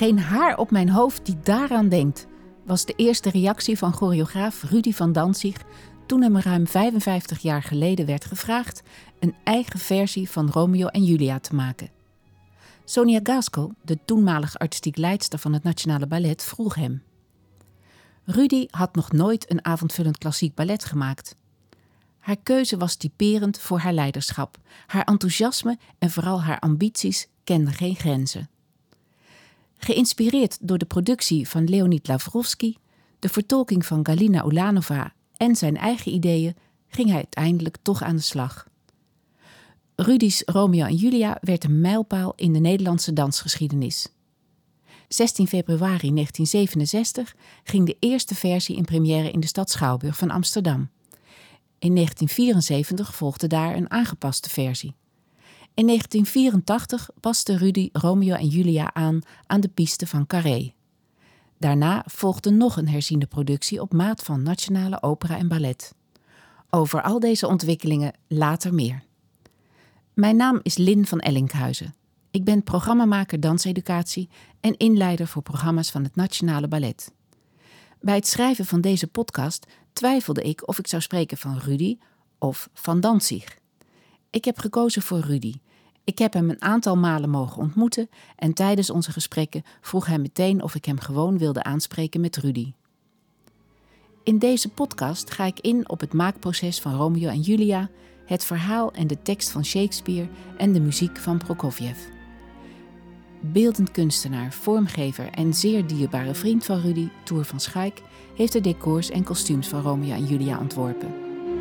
Geen haar op mijn hoofd die daaraan denkt, was de eerste reactie van choreograaf Rudy van Danzig toen hem ruim 55 jaar geleden werd gevraagd een eigen versie van Romeo en Julia te maken. Sonia Gaskell, de toenmalige artistiek leidster van het Nationale Ballet, vroeg hem. Rudy had nog nooit een avondvullend klassiek ballet gemaakt. Haar keuze was typerend voor haar leiderschap. Haar enthousiasme en vooral haar ambities kenden geen grenzen. Geïnspireerd door de productie van Leonid Lavrovsky, de vertolking van Galina Ulanova en zijn eigen ideeën, ging hij uiteindelijk toch aan de slag. Rudy's Romeo en Julia werd een mijlpaal in de Nederlandse dansgeschiedenis. 16 februari 1967 ging de eerste versie in première in de stad Schouwburg van Amsterdam. In 1974 volgde daar een aangepaste versie. In 1984 paste Rudy Romeo en Julia aan de piste van Carré. Daarna volgde nog een herziende productie op maat van Nationale Opera en Ballet. Over al deze ontwikkelingen later meer. Mijn naam is Lynn van Ellinkhuizen. Ik ben programmamaker danseducatie en inleider voor programma's van het Nationale Ballet. Bij het schrijven van deze podcast twijfelde ik of ik zou spreken van Rudy of van Danzig. Ik heb gekozen voor Rudy. Ik heb hem een aantal malen mogen ontmoeten en tijdens onze gesprekken vroeg hij meteen of ik hem gewoon wilde aanspreken met Rudy. In deze podcast ga ik in op het maakproces van Romeo en Julia, het verhaal en de tekst van Shakespeare en de muziek van Prokofjev. Beeldend kunstenaar, vormgever en zeer dierbare vriend van Rudy, Toer van Schaik, heeft de decors en kostuums van Romeo en Julia ontworpen.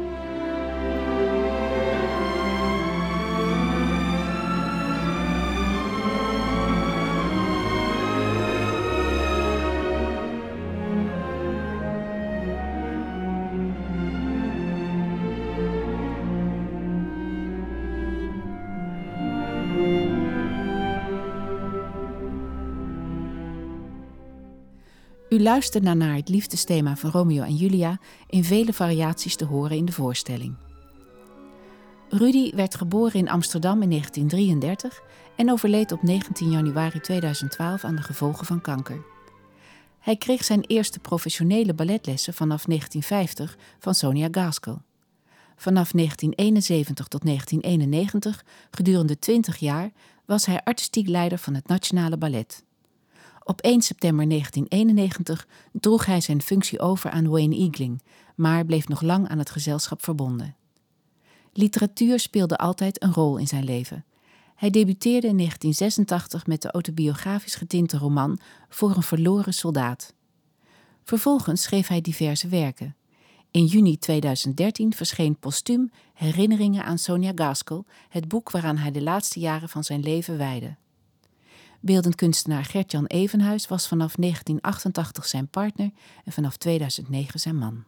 U luistert naar het liefdesthema van Romeo en Julia in vele variaties te horen in de voorstelling. Rudy werd geboren in Amsterdam in 1933 en overleed op 19 januari 2012 aan de gevolgen van kanker. Hij kreeg zijn eerste professionele balletlessen vanaf 1950 van Sonia Gaskell. Vanaf 1971 tot 1991, gedurende 20 jaar, was hij artistiek leider van het Nationale Ballet. Op 1 september 1991 droeg hij zijn functie over aan Wayne Eagling, maar bleef nog lang aan het gezelschap verbonden. Literatuur speelde altijd een rol in zijn leven. Hij debuteerde in 1986 met de autobiografisch getinte roman Voor een verloren soldaat. Vervolgens schreef hij diverse werken. In juni 2013 verscheen postuum Herinneringen aan Sonia Gaskell, het boek waaraan hij de laatste jaren van zijn leven wijdde. Beeldend kunstenaar Gert-Jan Evenhuis was vanaf 1988 zijn partner en vanaf 2009 zijn man.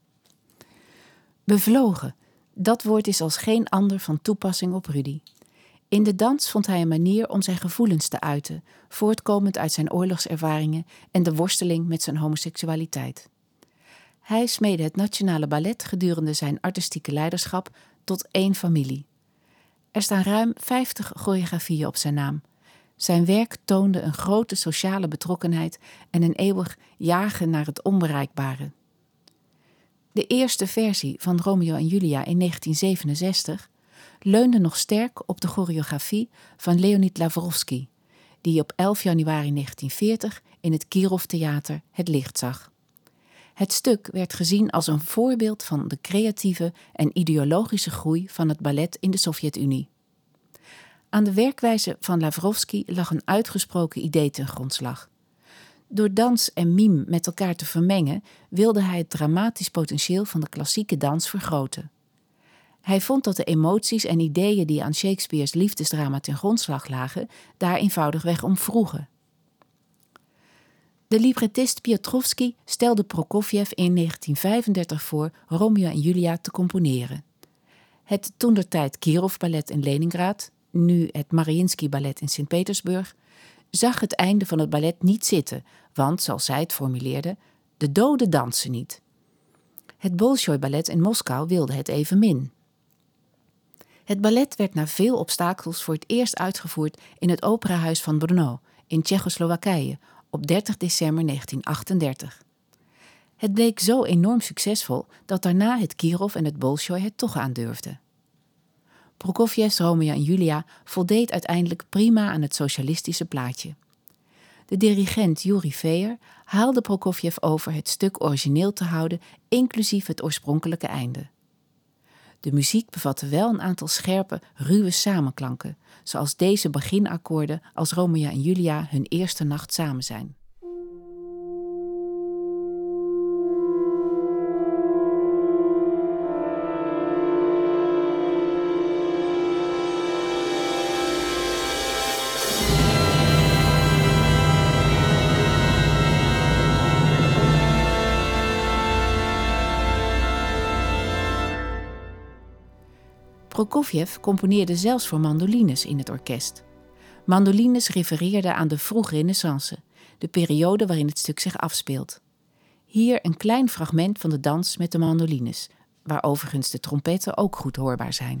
Bevlogen, dat woord is als geen ander van toepassing op Rudy. In de dans vond hij een manier om zijn gevoelens te uiten, voortkomend uit zijn oorlogservaringen en de worsteling met zijn homoseksualiteit. Hij smeedde het Nationale Ballet gedurende zijn artistieke leiderschap tot één familie. Er staan ruim 50 choreografieën op zijn naam. Zijn werk toonde een grote sociale betrokkenheid en een eeuwig jagen naar het onbereikbare. De eerste versie van Romeo en Julia in 1967 leunde nog sterk op de choreografie van Leonid Lavrovsky, die op 11 januari 1940 in het Kirov Theater het licht zag. Het stuk werd gezien als een voorbeeld van de creatieve en ideologische groei van het ballet in de Sovjet-Unie. Aan de werkwijze van Lavrovsky lag een uitgesproken idee ten grondslag. Door dans en mime met elkaar te vermengen wilde hij het dramatisch potentieel van de klassieke dans vergroten. Hij vond dat de emoties en ideeën die aan Shakespeares liefdesdrama ten grondslag lagen, daar eenvoudigweg om vroegen. De librettist Piotrowski stelde Prokofjev in 1935 voor Romeo en Julia te componeren. Het toentertijd Kirov Ballet in Leningrad, nu het Mariinsky Ballet in Sint-Petersburg, zag het einde van het ballet niet zitten, want, zoals zij het formuleerde, de doden dansen niet. Het Bolshoi Ballet in Moskou wilde het evenmin. Het ballet werd na veel obstakels voor het eerst uitgevoerd in het operahuis van Brno in Tsjechoslowakije op 30 december 1938. Het bleek zo enorm succesvol dat daarna het Kirov en het Bolshoi het toch aandurfden. Prokofjevs Romeo en Julia voldeed uiteindelijk prima aan het socialistische plaatje. De dirigent Yuri Veer haalde Prokofjev over het stuk origineel te houden, inclusief het oorspronkelijke einde. De muziek bevatte wel een aantal scherpe, ruwe samenklanken, zoals deze beginakkoorden als Romeo en Julia hun eerste nacht samen zijn. Prokofjev componeerde zelfs voor mandolines in het orkest. Mandolines refereerden aan de vroege Renaissance, de periode waarin het stuk zich afspeelt. Hier een klein fragment van de dans met de mandolines, waar overigens de trompetten ook goed hoorbaar zijn.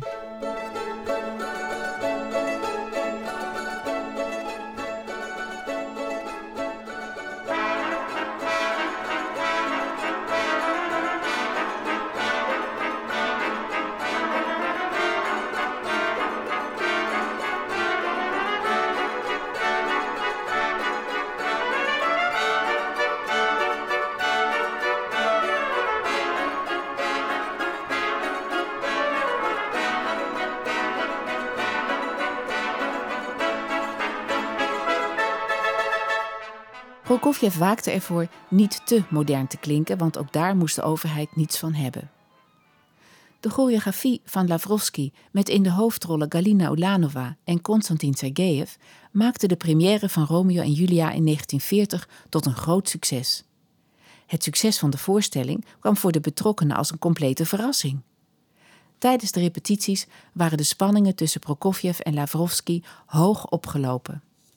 Prokofjev waakte ervoor niet te modern te klinken, want ook daar moest de overheid niets van hebben. De choreografie van Lavrovsky met in de hoofdrollen Galina Ulanova en Konstantin Sergejev maakte de première van Romeo en Julia in 1940 tot een groot succes. Het succes van de voorstelling kwam voor de betrokkenen als een complete verrassing. Tijdens de repetities waren de spanningen tussen Prokofjev en Lavrovsky hoog opgelopen.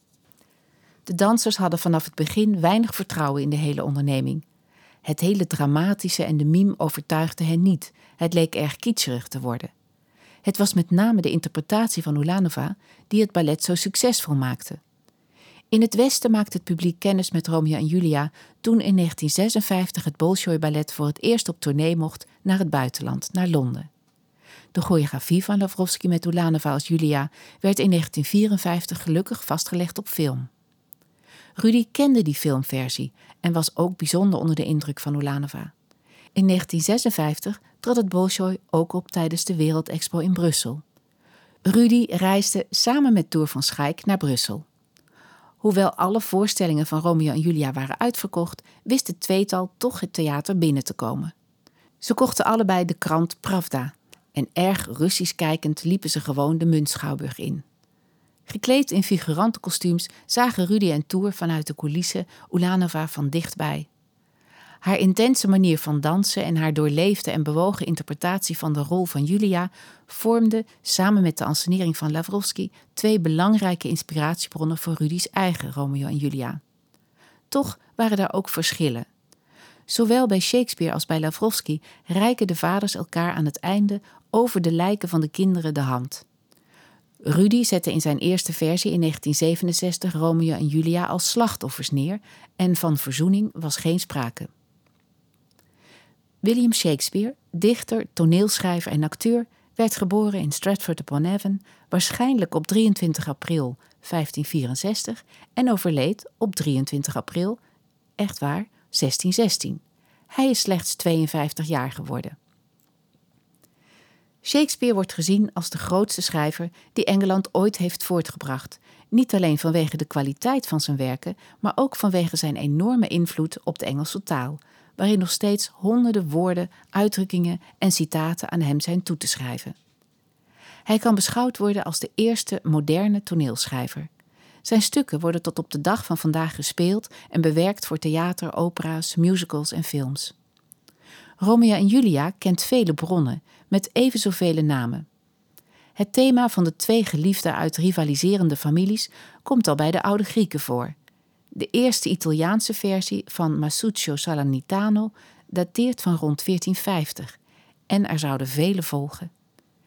De dansers hadden vanaf het begin weinig vertrouwen in de hele onderneming. Het hele dramatische en de mime overtuigde hen niet. Het leek erg kitscherig te worden. Het was met name de interpretatie van Ulanova die het ballet zo succesvol maakte. In het Westen maakte het publiek kennis met Romeo en Julia toen in 1956 het Bolshoi Ballet voor het eerst op tournee mocht naar het buitenland, naar Londen. De choreografie van Lavrovsky met Ulanova als Julia werd in 1954 gelukkig vastgelegd op film. Rudy kende die filmversie en was ook bijzonder onder de indruk van Ulanova. In 1956 trad het Bolshoi ook op tijdens de Wereldexpo in Brussel. Rudy reisde samen met Tour van Schaik naar Brussel. Hoewel alle voorstellingen van Romeo en Julia waren uitverkocht, wist het tweetal toch het theater binnen te komen. Ze kochten allebei de krant Pravda en erg Russisch kijkend liepen ze gewoon de Muntschouwburg in. Gekleed in figurantenkostuums zagen Rudy en Tour vanuit de coulissen Ulanova van dichtbij. Haar intense manier van dansen en haar doorleefde en bewogen interpretatie van de rol van Julia vormden, samen met de ansenering van Lavrovsky, twee belangrijke inspiratiebronnen voor Rudy's eigen Romeo en Julia. Toch waren daar ook verschillen. Zowel bij Shakespeare als bij Lavrovsky reiken de vaders elkaar aan het einde over de lijken van de kinderen de hand. Rudy zette in zijn eerste versie in 1967 Romeo en Julia als slachtoffers neer en van verzoening was geen sprake. William Shakespeare, dichter, toneelschrijver en acteur, werd geboren in Stratford-upon-Avon, waarschijnlijk op 23 april 1564 en overleed op 23 april, echt waar, 1616. Hij is slechts 52 jaar geworden. Shakespeare wordt gezien als de grootste schrijver die Engeland ooit heeft voortgebracht. Niet alleen vanwege de kwaliteit van zijn werken, maar ook vanwege zijn enorme invloed op de Engelse taal, waarin nog steeds honderden woorden, uitdrukkingen en citaten aan hem zijn toe te schrijven. Hij kan beschouwd worden als de eerste moderne toneelschrijver. Zijn stukken worden tot op de dag van vandaag gespeeld en bewerkt voor theater, opera's, musicals en films. Romeo en Julia kent vele bronnen, met even zoveel namen. Het thema van de twee geliefden uit rivaliserende families komt al bij de oude Grieken voor. De eerste Italiaanse versie van Masuccio Salernitano dateert van rond 1450 en er zouden vele volgen.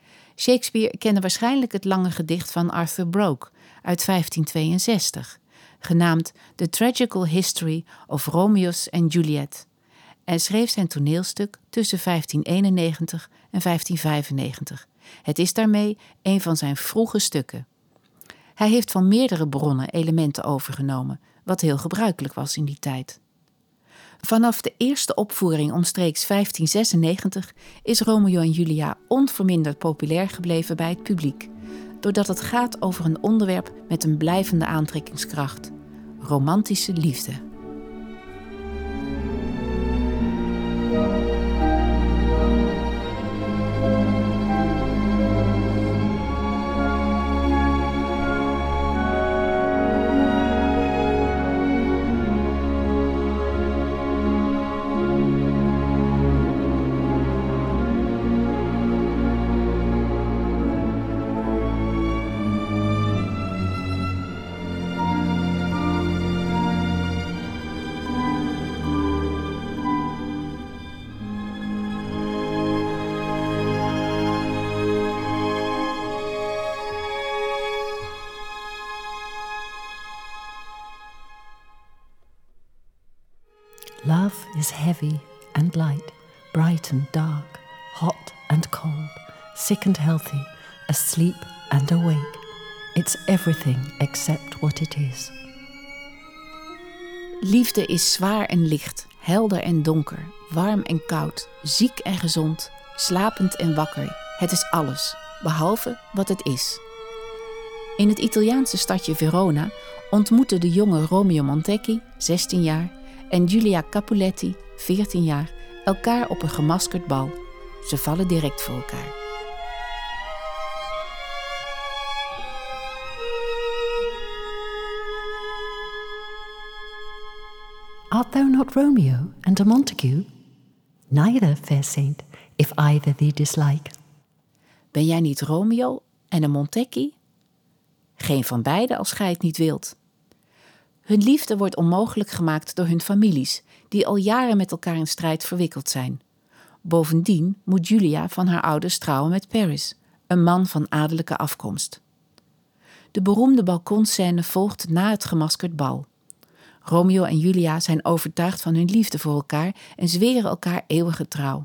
Shakespeare kende waarschijnlijk het lange gedicht van Arthur Broke uit 1562. genaamd The Tragical History of Romeus and Juliet, en schreef zijn toneelstuk tussen 1591 en 1595. Het is daarmee een van zijn vroege stukken. Hij heeft van meerdere bronnen elementen overgenomen, wat heel gebruikelijk was in die tijd. Vanaf de eerste opvoering omstreeks 1596 is Romeo en Julia onverminderd populair gebleven bij het publiek, doordat het gaat over een onderwerp met een blijvende aantrekkingskracht: romantische liefde. Love is heavy and light, bright and dark, hot and cold, sick and healthy, asleep and awake. It's everything except what it is. Liefde is zwaar en licht, helder en donker, warm en koud, ziek en gezond, slapend en wakker. Het is alles, behalve wat het is. In het Italiaanse stadje Verona ontmoeten de jonge Romeo Montecchi, 16 jaar, en Julia Capuletti, 14 jaar, elkaar op een gemaskerd bal. Ze vallen direct voor elkaar. Art thou not Romeo and a Montague? Neither, fair saint, if either thee dislike. Ben jij niet Romeo en een Montecchi? Geen van beiden als gij het niet wilt. Hun liefde wordt onmogelijk gemaakt door hun families, die al jaren met elkaar in strijd verwikkeld zijn. Bovendien moet Julia van haar ouders trouwen met Paris, een man van adellijke afkomst. De beroemde balkonscène volgt na het gemaskerd bal. Romeo en Julia zijn overtuigd van hun liefde voor elkaar en zweren elkaar eeuwige trouw.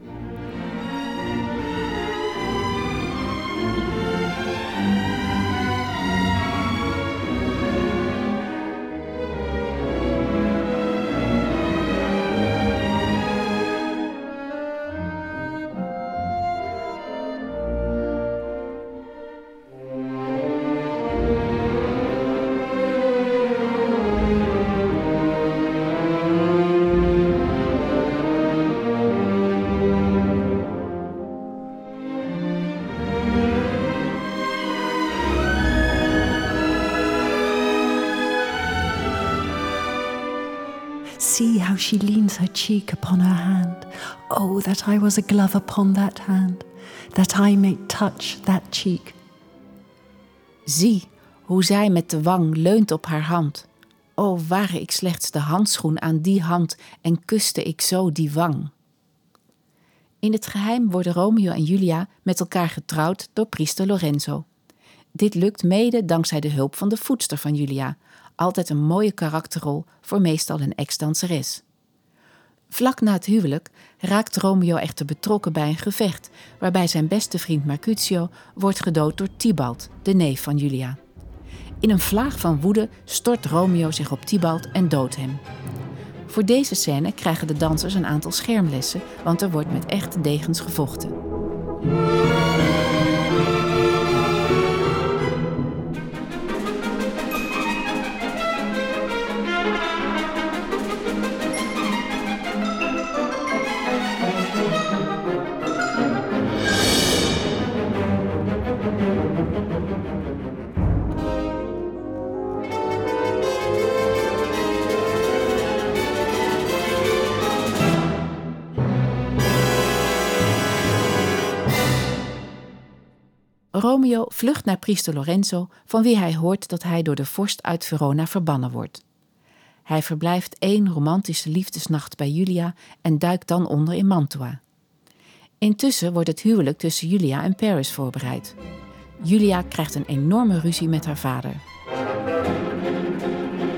See how she leans her cheek upon her hand. Oh, that I was a glove upon that hand, that I may touch that cheek. Zie hoe zij met de wang leunt op haar hand. O, ware ik slechts de handschoen aan die hand en kuste ik zo die wang. In het geheim worden Romeo en Julia met elkaar getrouwd door priester Lorenzo. Dit lukt mede dankzij de hulp van de voedster van Julia, altijd een mooie karakterrol voor meestal een ex-danseres. Vlak na het huwelijk raakt Romeo echter betrokken bij een gevecht, waarbij zijn beste vriend Mercutio wordt gedood door Tybalt, de neef van Julia. In een vlaag van woede stort Romeo zich op Tybalt en doodt hem. Voor deze scène krijgen de dansers een aantal schermlessen, want er wordt met echte degens gevochten. Romeo vlucht naar priester Lorenzo, van wie hij hoort dat hij door de vorst uit Verona verbannen wordt. Hij verblijft 1 romantische liefdesnacht bij Julia en duikt dan onder in Mantua. Intussen wordt het huwelijk tussen Julia en Paris voorbereid. Julia krijgt een enorme ruzie met haar vader.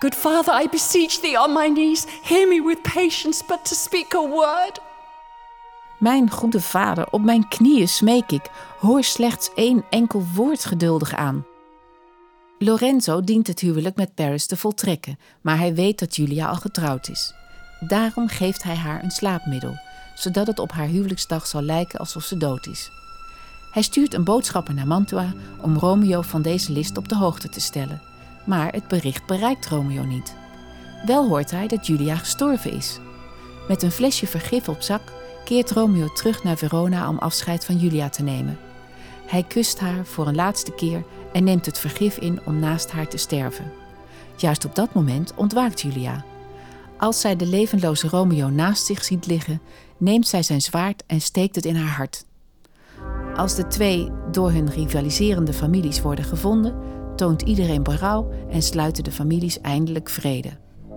Good father, I beseech thee on my knees, hear me with patience, but to speak a word. Mijn goede vader, op mijn knieën smeek ik, hoor slechts 1 enkel woord geduldig aan. Lorenzo dient het huwelijk met Paris te voltrekken, maar hij weet dat Julia al getrouwd is. Daarom geeft hij haar een slaapmiddel, zodat het op haar huwelijksdag zal lijken alsof ze dood is. Hij stuurt een boodschapper naar Mantua om Romeo van deze list op de hoogte te stellen. Maar het bericht bereikt Romeo niet. Wel hoort hij dat Julia gestorven is. Met een flesje vergif op zak keert Romeo terug naar Verona om afscheid van Julia te nemen. Hij kust haar voor een laatste keer en neemt het vergif in om naast haar te sterven. Juist op dat moment ontwaakt Julia. Als zij de levenloze Romeo naast zich ziet liggen, neemt zij zijn zwaard en steekt het in haar hart. Als de twee door hun rivaliserende families worden gevonden, toont iedereen berouw en sluiten de families eindelijk vrede.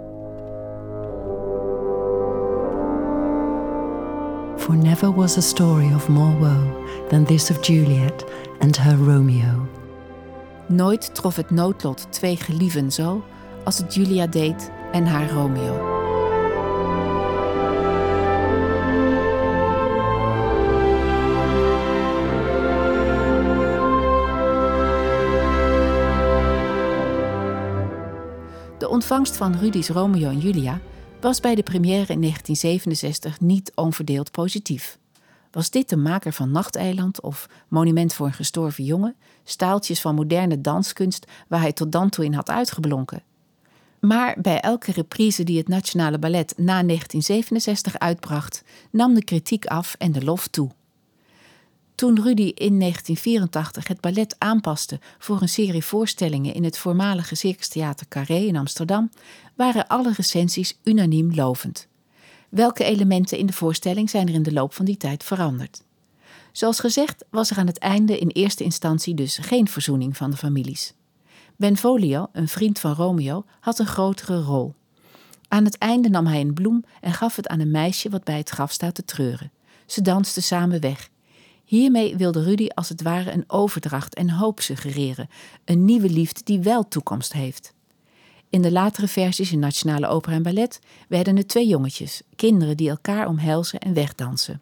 For never was a story of more woe than this of Juliet and her Romeo. Nooit trof het noodlot 2 gelieven zo als het Julia deed en haar Romeo. De ontvangst van Rudy's Romeo en Julia was bij de première in 1967 niet onverdeeld positief. Was dit de maker van Nachteiland of Monument voor een gestorven jongen, staaltjes van moderne danskunst waar hij tot dan toe in had uitgeblonken? Maar bij elke reprise die het Nationale Ballet na 1967 uitbracht, nam de kritiek af en de lof toe. Toen Rudy in 1984 het ballet aanpaste voor een serie voorstellingen in het voormalige Circustheater Carré in Amsterdam, waren alle recensies unaniem lovend. Welke elementen in de voorstelling zijn er in de loop van die tijd veranderd? Zoals gezegd was er aan het einde in eerste instantie dus geen verzoening van de families. Benvolio, een vriend van Romeo, had een grotere rol. Aan het einde nam hij een bloem en gaf het aan een meisje wat bij het graf staat te treuren. Ze dansten samen weg. Hiermee wilde Rudy als het ware een overdracht en hoop suggereren, een nieuwe liefde die wel toekomst heeft. In de latere versies in Nationale Opera en Ballet werden het 2 jongetjes, kinderen die elkaar omhelzen en wegdansen.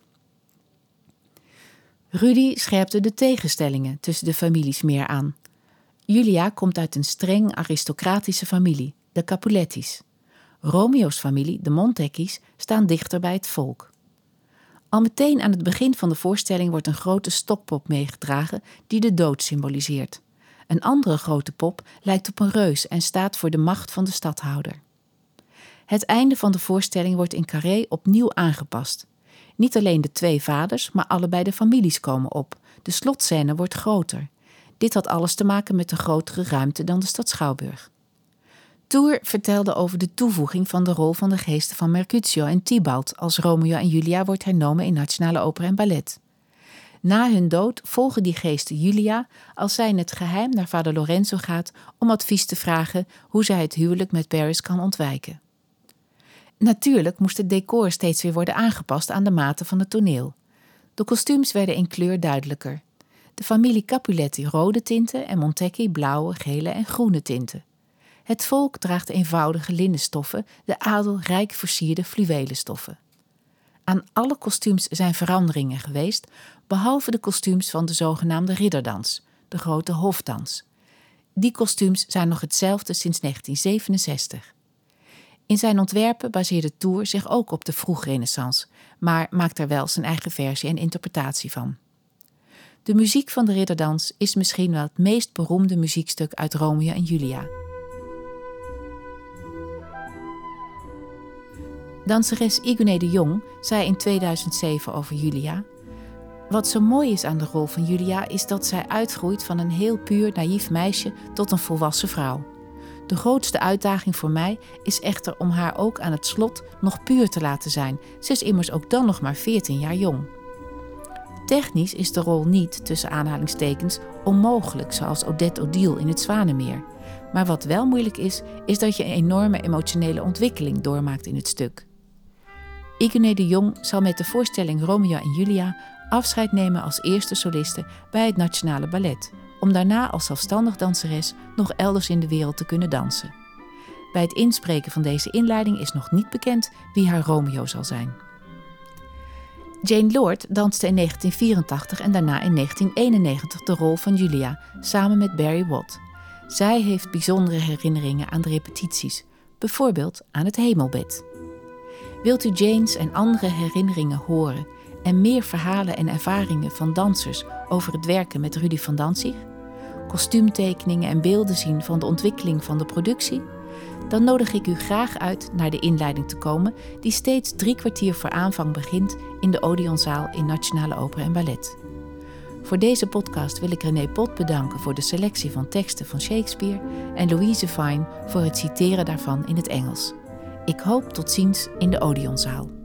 Rudy scherpte de tegenstellingen tussen de families meer aan. Julia komt uit een streng aristocratische familie, de Capuletti's. Romeo's familie, de Montecchi's, staan dichter bij het volk. Al meteen aan het begin van de voorstelling wordt een grote stokpop meegedragen die de dood symboliseert. Een andere grote pop lijkt op een reus en staat voor de macht van de stadhouder. Het einde van de voorstelling wordt in Carré opnieuw aangepast. Niet alleen de 2 vaders, maar allebei de families komen op. De slotscène wordt groter. Dit had alles te maken met de grotere ruimte dan de stad Schouwburg. Tour vertelde over de toevoeging van de rol van de geesten van Mercutio en Tybalt als Romeo en Julia wordt hernomen in Nationale Opera en Ballet. Na hun dood volgen die geesten Julia als zij in het geheim naar vader Lorenzo gaat om advies te vragen hoe zij het huwelijk met Paris kan ontwijken. Natuurlijk moest het decor steeds weer worden aangepast aan de mate van het toneel. De kostuums werden in kleur duidelijker. De familie Capuletti rode tinten en Montecchi blauwe, gele en groene tinten. Het volk draagt eenvoudige linnenstoffen, de adel rijk versierde fluwelen stoffen. Aan alle kostuums zijn veranderingen geweest, behalve de kostuums van de zogenaamde ridderdans, de grote hofdans. Die kostuums zijn nog hetzelfde sinds 1967. In zijn ontwerpen baseerde Tour zich ook op de vroegrenaissance, maar maakt er wel zijn eigen versie en interpretatie van. De muziek van de ridderdans is misschien wel het meest beroemde muziekstuk uit Romeo en Julia. Danseres Igoné de Jong zei in 2007 over Julia: wat zo mooi is aan de rol van Julia is dat zij uitgroeit van een heel puur, naïef meisje tot een volwassen vrouw. De grootste uitdaging voor mij is echter om haar ook aan het slot nog puur te laten zijn. Ze is immers ook dan nog maar 14 jaar jong. Technisch is de rol niet, tussen aanhalingstekens, onmogelijk zoals Odette Odile in het Zwanenmeer. Maar wat wel moeilijk is dat je een enorme emotionele ontwikkeling doormaakt in het stuk. Igoné de Jong zal met de voorstelling Romeo en Julia afscheid nemen als eerste soliste bij het Nationale Ballet, om daarna als zelfstandig danseres nog elders in de wereld te kunnen dansen. Bij het inspreken van deze inleiding is nog niet bekend wie haar Romeo zal zijn. Jane Lord danste in 1984 en daarna in 1991 de rol van Julia, samen met Barry Watt. Zij heeft bijzondere herinneringen aan de repetities, bijvoorbeeld aan het hemelbed. Wilt u Jane's en andere herinneringen horen en meer verhalen en ervaringen van dansers over het werken met Rudy van Danzig? Kostuumtekeningen en beelden zien van de ontwikkeling van de productie? Dan nodig ik u graag uit naar de inleiding te komen die steeds 3 kwartier voor aanvang begint in de Odeonzaal in Nationale Opera en Ballet. Voor deze podcast wil ik René Pot bedanken voor de selectie van teksten van Shakespeare en Louise Fine voor het citeren daarvan in het Engels. Ik hoop tot ziens in de Odeonzaal.